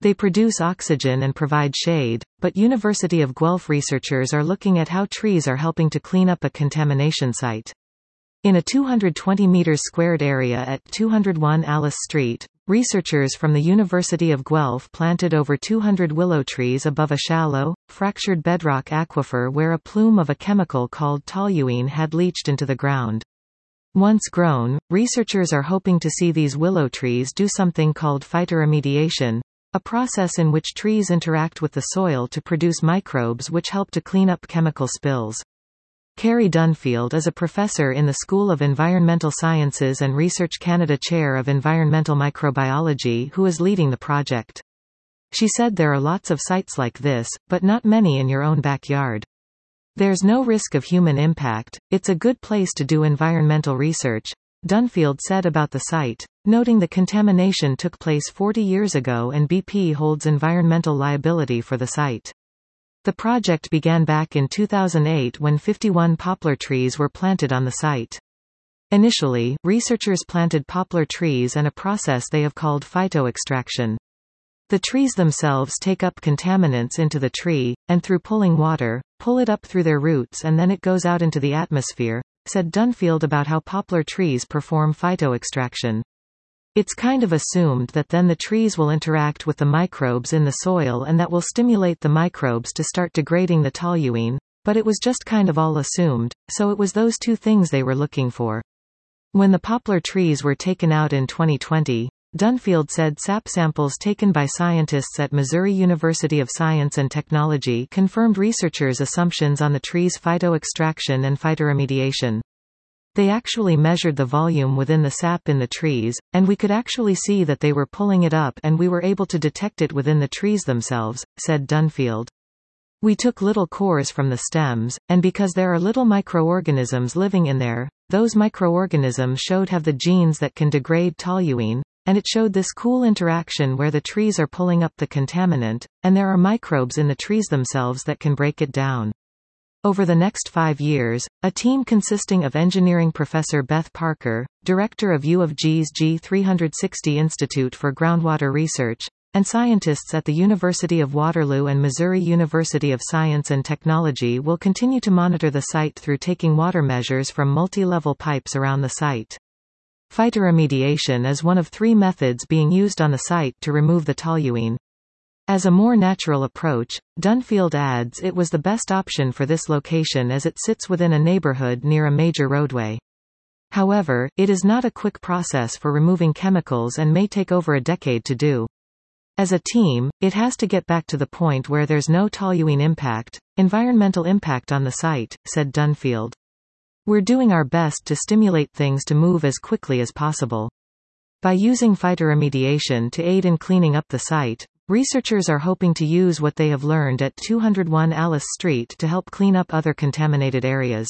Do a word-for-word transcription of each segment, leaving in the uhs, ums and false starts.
They produce oxygen and provide shade, but University of Guelph researchers are looking at how trees are helping to clean up a contamination site. In a two hundred twenty meters squared area at two oh one Alice Street, researchers from the University of Guelph planted over two hundred willow trees above a shallow, fractured bedrock aquifer where a plume of a chemical called toluene had leached into the ground. Once grown, researchers are hoping to see these willow trees do something called phytoremediation, a process in which trees interact with the soil to produce microbes which help to clean up chemical spills. Carrie Dunfield is a professor in the School of Environmental Sciences and Research Canada Chair of Environmental Microbiology who is leading the project. She said there are lots of sites like this, but not many in your own backyard. There's no risk of human impact, it's a good place to do environmental research, Dunfield said about the site, noting the contamination took place forty years ago and B P holds environmental liability for the site. The project began back in two thousand eight when fifty-one poplar trees were planted on the site. Initially, researchers planted poplar trees and a process they have called phytoextraction. The trees themselves take up contaminants into the tree, and through pulling water, pull it up through their roots and then it goes out into the atmosphere, said Dunfield about how poplar trees perform phytoextraction. It's kind of assumed that then the trees will interact with the microbes in the soil and that will stimulate the microbes to start degrading the toluene, but it was just kind of all assumed, so it was those two things they were looking for. When the poplar trees were taken out in twenty twenty, Dunfield said sap samples taken by scientists at Missouri University of Science and Technology confirmed researchers' assumptions on the trees' phytoextraction and phytoremediation. They actually measured the volume within the sap in the trees, and we could actually see that they were pulling it up and we were able to detect it within the trees themselves, said Dunfield. We took little cores from the stems, and because there are little microorganisms living in there, those microorganisms showed have the genes that can degrade toluene, and it showed this cool interaction where the trees are pulling up the contaminant, and there are microbes in the trees themselves that can break it down. Over the next five years, a team consisting of engineering professor Beth Parker, director of U of G's G three sixty Institute for Groundwater Research, and scientists at the University of Waterloo and Missouri University of Science and Technology will continue to monitor the site through taking water measures from multi-level pipes around the site. Phytoremediation is one of three methods being used on the site to remove the toluene. As a more natural approach, Dunfield adds it was the best option for this location as it sits within a neighborhood near a major roadway. However, it is not a quick process for removing chemicals and may take over a decade to do. As a team, it has to get back to the point where there's no toluene impact, environmental impact on the site, said Dunfield. We're doing our best to stimulate things to move as quickly as possible. By using phytoremediation to aid in cleaning up the site, researchers are hoping to use what they have learned at two oh one Alice Street to help clean up other contaminated areas.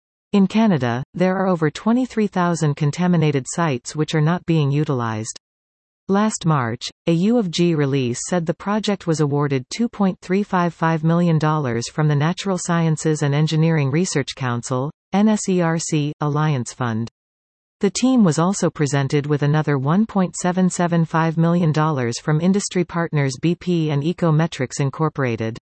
In Canada, there are over twenty-three thousand contaminated sites which are not being utilized. Last March, a U of G release said the project was awarded two point three five five million dollars from the Natural Sciences and Engineering Research Council, N S E R C, Alliance Fund. The team was also presented with another one point seven seven five million dollars from industry partners B P and Ecometrics Incorporated.